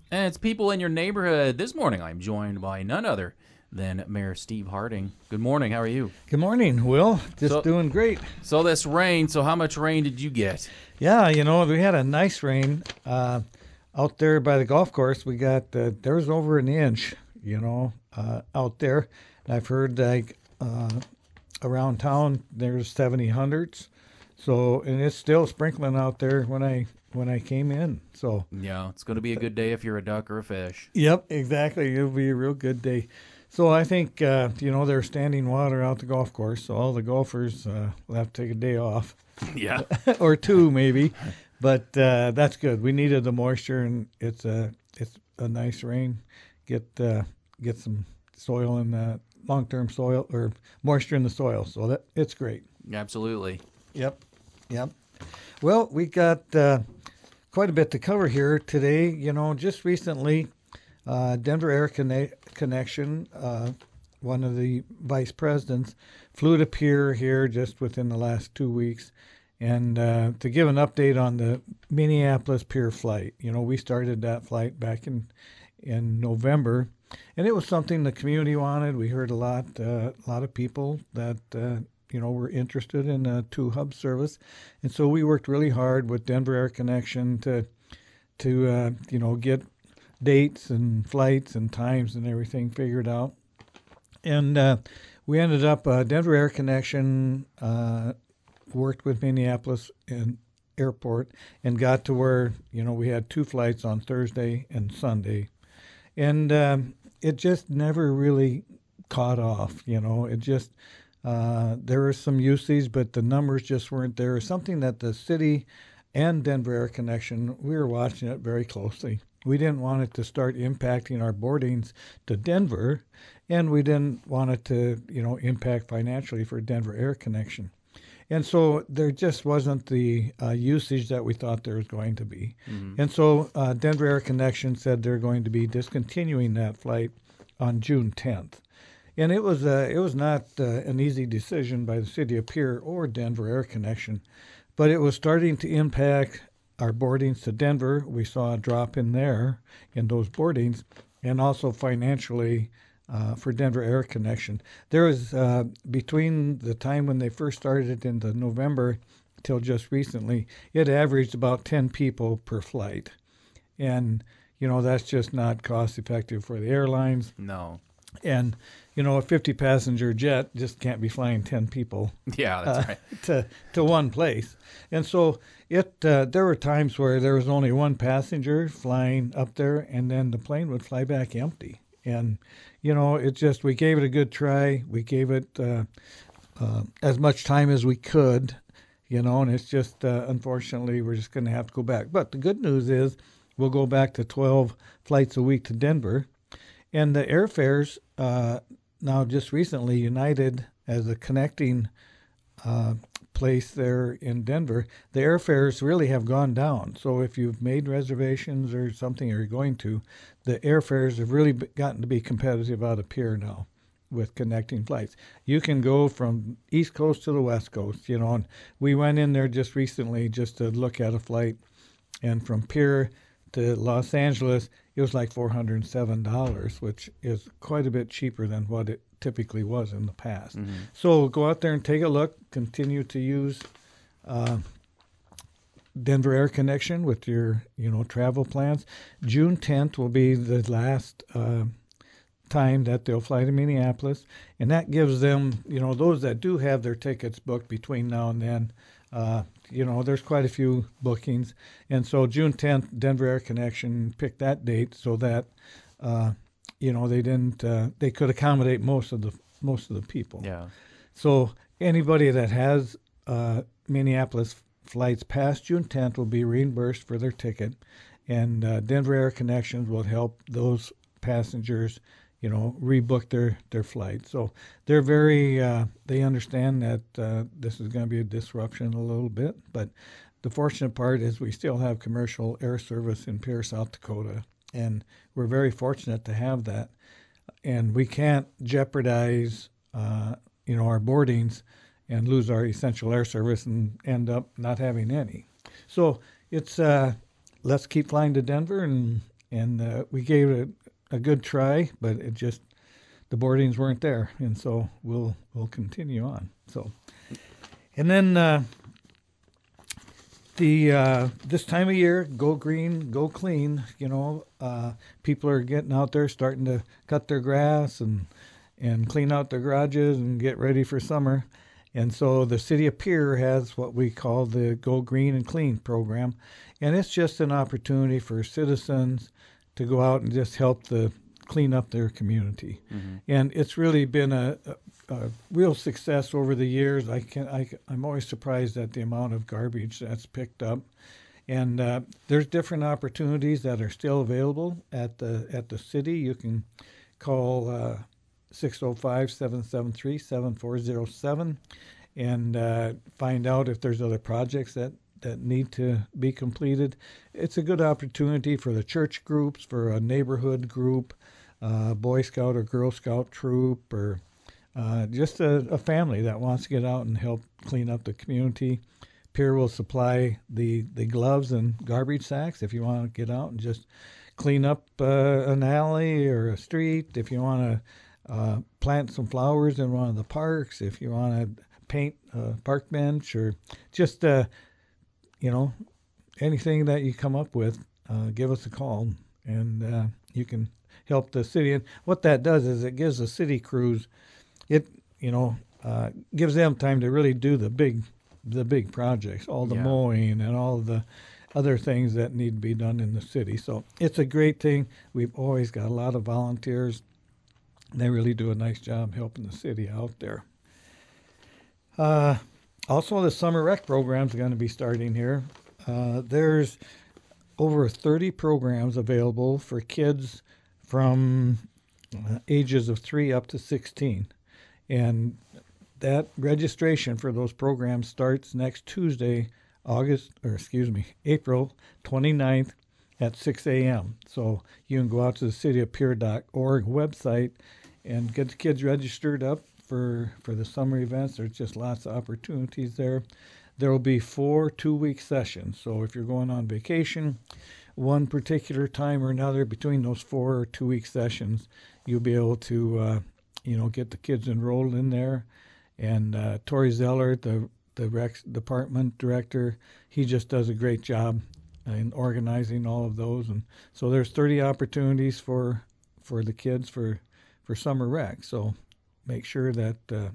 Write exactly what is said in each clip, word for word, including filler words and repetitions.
And it's people in your neighborhood. This morning, I'm joined by none other than Mayor Steve Harding. Good morning. How are you? Good morning, Will. Just So, doing great. so this rain. So, how much rain did you get? Yeah, you know, we had a nice rain uh, out there by the golf course. We got, uh, there was over an inch, you know, uh, out there. And I've heard like uh, around town there's seventy hundreds. So, and it's still sprinkling out there when I when I came in. So, Yeah, it's going to be a good day if you're a duck or a fish. yep, exactly. It'll be a real good day. So I think, uh, you know, there's standing water out the golf course. So all the golfers uh, will have to take a day off. Yeah. Or two maybe, but uh, that's good. We needed the moisture, and it's a it's a nice rain. Get uh, get some soil in the long term soil or moisture in the soil, so that it's great. Absolutely. Yep, yep. Well, we got uh, quite a bit to cover here today. You know, just recently, uh, Denver Air Conne- Connection, uh, one of the vice presidents, flew to Pier here just within the last two weeks. And uh, to give an update on the Minneapolis Pier flight, you know, we started that flight back in in November, and it was something the community wanted. We heard a lot, uh, a lot of people that uh, you know were interested in a two hub service, and so we worked really hard with Denver Air Connection to to uh, you know get dates and flights and times and everything figured out, and uh, we ended up uh, Denver Air Connection. Uh, worked with Minneapolis and airport and got to where, you know, we had two flights on Thursday and Sunday. And um, it just never really caught off, you know. It just, uh, there was some usage, but the numbers just weren't there. Something that the city and Denver Air Connection, we were watching it very closely. We didn't want it to start impacting our boardings to Denver, and we didn't want it to, you know, impact financially for Denver Air Connection. And so there just wasn't the uh, usage that we thought there was going to be. Mm-hmm. And so uh, Denver Air Connection said they're going to be discontinuing that flight on June tenth. And it was uh, it was not uh, an easy decision by the city of Pierre or Denver Air Connection, but it was starting to impact our boardings to Denver. We saw a drop in there in those boardings, and also financially. Uh, for Denver Air Connection. There was, uh, between the time when they first started it in the November till just recently, it averaged about ten people per flight. And, you know, that's just not cost effective for the airlines. No. And, you know, a fifty passenger jet just can't be flying ten people Yeah, that's uh, right. to, to one place. And so it uh, there were times where there was only one passenger flying up there, and then the plane would fly back empty. And, you know, it just, we gave it a good try. We gave it uh, uh, as much time as we could, you know, and it's just, uh, unfortunately, we're just going to have to go back. But the good news is we'll go back to twelve flights a week to Denver. And the airfares, uh, now just recently, United as a connecting uh, place there in Denver, the airfares really have gone down. So if you've made reservations or something, or you're going to, the airfares have really gotten to be competitive out of Pier now with connecting flights. You can go from East Coast to the West Coast, you know, and we went in there just recently just to look at a flight, and from Pier to Los Angeles, it was like four hundred seven dollars, which is quite a bit cheaper than what it typically was in the past. Mm-hmm. So go out there and take a look. Continue to use uh, Denver Air Connection with your, you know, travel plans. June tenth will be the last uh, time that they'll fly to Minneapolis, and that gives them, you know, those that do have their tickets booked between now and then. Uh, you know, there's quite a few bookings, and so June tenth, Denver Air Connection picked that date so that uh, you know they didn't uh, they could accommodate most of the most of the people. Yeah. So anybody that has uh, Minneapolis flights past June tenth will be reimbursed for their ticket, and uh, Denver Air Connections will help those passengers, you know, rebook their, their flight. So they're very, uh, they understand that uh, this is going to be a disruption a little bit, but the fortunate part is we still have commercial air service in Pierre, South Dakota, and we're very fortunate to have that. And we can't jeopardize, uh, you know, our boardings and lose our essential air service and end up not having any. So it's, uh, let's keep flying to Denver and and uh, we gave it a, a good try, but it just the boardings weren't there, and so we'll we'll continue on. So, and then uh, the uh, this time of year, go green, go clean. You know, uh, people are getting out there, starting to cut their grass and and clean out their garages and get ready for summer. And so the city of Pierre has what we call the Go Green and Clean program, and it's just an opportunity for citizens to go out and just help the clean up their community. Mm-hmm. And it's really been a, a, a real success over the years. I can I, I'm always surprised at the amount of garbage that's picked up. And uh, there's different opportunities that are still available at the at the city. You can call uh, six oh five, seven seven three, seven four oh seven and uh, find out if there's other projects that, that need to be completed. It's a good opportunity for the church groups, for a neighborhood group, uh, Boy Scout or Girl Scout troop, or uh, just a, a family that wants to get out and help clean up the community. Pierre will supply the, the gloves and garbage sacks if you want to get out and just clean up uh, an alley or a street, if you want to Uh, plant some flowers in one of the parks, if you want to paint a park bench, or just, uh, you know, anything that you come up with, uh, give us a call, and uh, you can help the city. And what that does is it gives the city crews, it, you know, uh, gives them time to really do the big, the big projects, all the yeah. mowing and all the other things that need to be done in the city. So it's a great thing. We've always got a lot of volunteers. They really do a nice job helping the city out there. Uh, also, the summer rec program is going to be starting here. Uh, there's over thirty programs available for kids from uh, ages of three up to sixteen. And that registration for those programs starts next Tuesday, August, or excuse me, April twenty-ninth at six a.m. So you can go out to the city of pierre dot org website and get the kids registered up for, for the summer events. There's just lots of opportunities there. There will be four two-week sessions. So if you're going on vacation, one particular time or another between those four two-week sessions, you'll be able to, uh, you know, get the kids enrolled in there. And uh, Tori Zeller, the the rec department director, he just does a great job in organizing all of those. And so there's thirty opportunities for for the kids for for summer rec. So make sure that uh,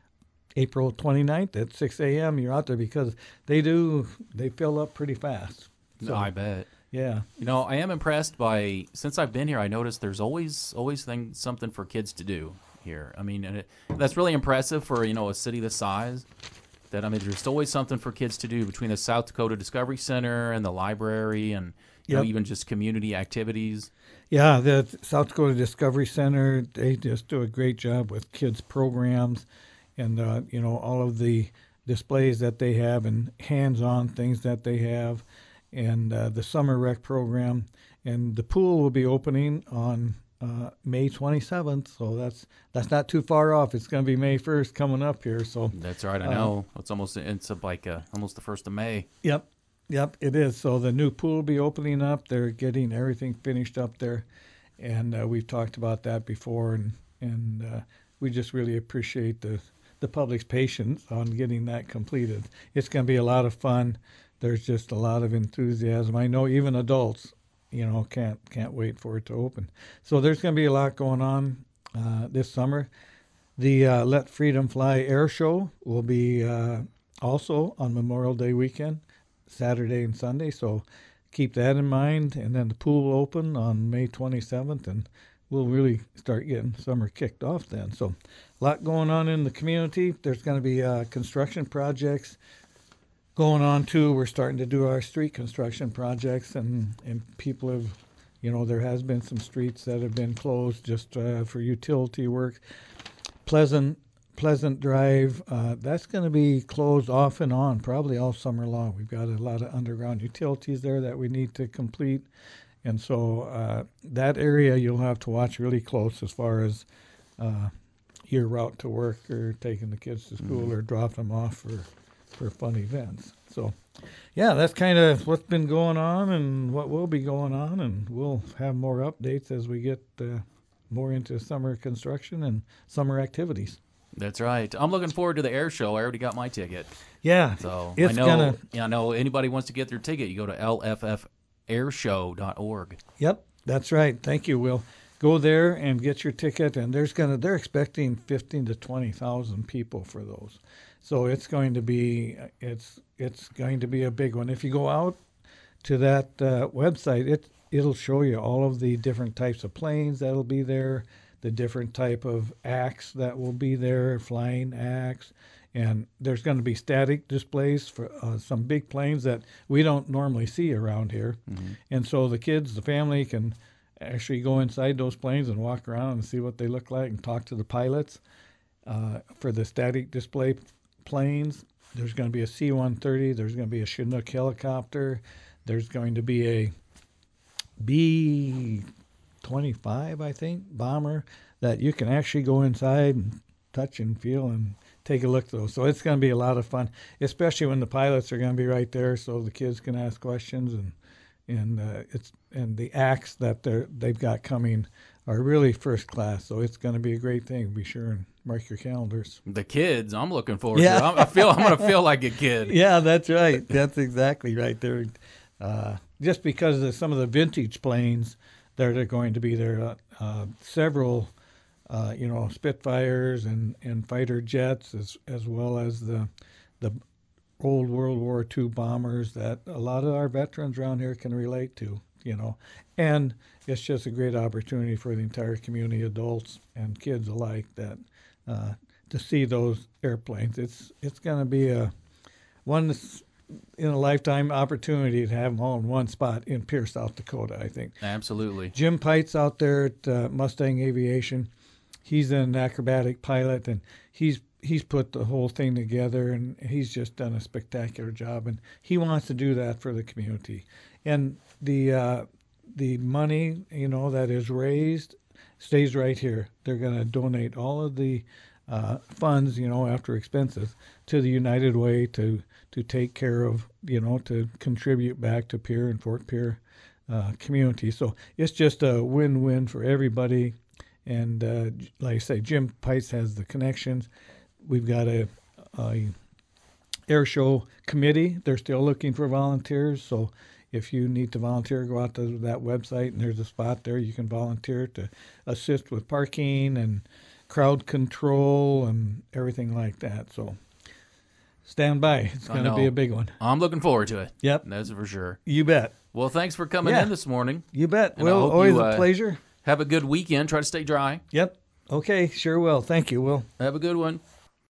April twenty-ninth at six a.m. you're out there, because they do, they fill up pretty fast. So, no, I bet. Yeah. You know, I am impressed by, since I've been here, I noticed there's always always thing, something for kids to do here. I mean, and it, that's really impressive for, you know, a city this size. That, I mean, there's always something for kids to do between the South Dakota Discovery Center and the library, and you yep. know, even just community activities. Yeah, the South Dakota Discovery Center, they just do a great job with kids' programs and, uh, you know, all of the displays that they have and hands-on things that they have, and uh, the summer rec program. And the pool will be opening on uh, May twenty-seventh, so that's that's not too far off. It's going to be May first coming up here. So that's right. I know uh, it's almost it's like uh, almost the first of May. Yep, yep, it is. So the new pool will be opening up. They're getting everything finished up there, and uh, we've talked about that before, and and uh, we just really appreciate the the public's patience on getting that completed. It's going to be a lot of fun. There's just a lot of enthusiasm. I know even adults, you know, can't can't wait for it to open. So there's going to be a lot going on uh, this summer. The uh, Let Freedom Fly Air Show will be uh, also on Memorial Day weekend, Saturday and Sunday. So keep that in mind. And then the pool will open on May twenty-seventh, and we'll really start getting summer kicked off then. So a lot going on in the community. There's going to be uh, construction projects going on too. We're starting to do our street construction projects, and, and people have, you know, there has been some streets that have been closed just uh, for utility work. Pleasant Pleasant Drive, uh, that's going to be closed off and on probably all summer long. We've got a lot of underground utilities there that we need to complete, and so uh, that area you'll have to watch really close as far as uh, your route to work or taking the kids to school mm-hmm. or dropping them off for for fun events. So yeah, that's kind of what's been going on and what will be going on, and we'll have more updates as we get uh, more into summer construction and summer activities. That's right. I'm looking forward to the air show. I already got my ticket. Yeah, So it's I know, gonna. yeah, I know anybody wants to get their ticket, you go to L F F airshow dot org. Yep, that's right. Thank you, Will. Go there and get your ticket, and there's gonna they're expecting fifteen to twenty thousand people for those, so it's going to be it's it's going to be a big one. If you go out to that uh, website, it it'll show you all of the different types of planes that'll be there, the different type of acts that will be there, flying acts, and there's going to be static displays for uh, some big planes that we don't normally see around here, mm-hmm. and so the kids, the family can actually go inside those planes and walk around and see what they look like and talk to the pilots. Uh, for the static display planes, there's going to be a C one thirty, there's going to be a Chinook helicopter, there's going to be a B twenty-five, I think, bomber that you can actually go inside and touch and feel and take a look at those. So it's going to be a lot of fun, especially when the pilots are going to be right there so the kids can ask questions, and and uh, it's and the acts that they're they've got coming are really first class. So it's going to be a great thing. Be sure and mark your calendars. The kids, I'm looking forward Yeah. to it. I feel I'm going to feel like a kid. Yeah, that's right. That's exactly right there. Uh, just because of some of the vintage planes that are going to be there, uh, uh, several, uh, you know, Spitfires and, and fighter jets, as as well as the the old World War Two bombers that a lot of our veterans around here can relate to, you know. And it's just a great opportunity for the entire community, adults and kids alike, that uh, to see those airplanes. It's it's going to be a one in a lifetime opportunity to have them all in one spot in Pierce, South Dakota, I think. Absolutely. Jim Pites out there at uh, Mustang Aviation, he's an acrobatic pilot, and he's he's put the whole thing together, and he's just done a spectacular job, and he wants to do that for the community. And the uh, the money, you know, that is raised stays right here. They're going to donate all of the uh, funds, you know, after expenses, to the United Way to to take care of, you know, to contribute back to Pierre and Fort Pierre uh, community. So it's just a win-win for everybody. And uh, like I say, Jim Pites has the connections. We've got a, a air show committee. They're still looking for volunteers. So if you need to volunteer, go out to that website, and there's a spot there you can volunteer to assist with parking and crowd control and everything like that. So stand by. It's going to be a big one. I'm looking forward to it. Yep. That's for sure. You bet. Well, thanks for coming Yeah. in this morning. You bet. And I Will, hope always you, a uh, pleasure. Have a good weekend. Try to stay dry. Yep. Okay, sure will. Thank you, Will. Have a good one.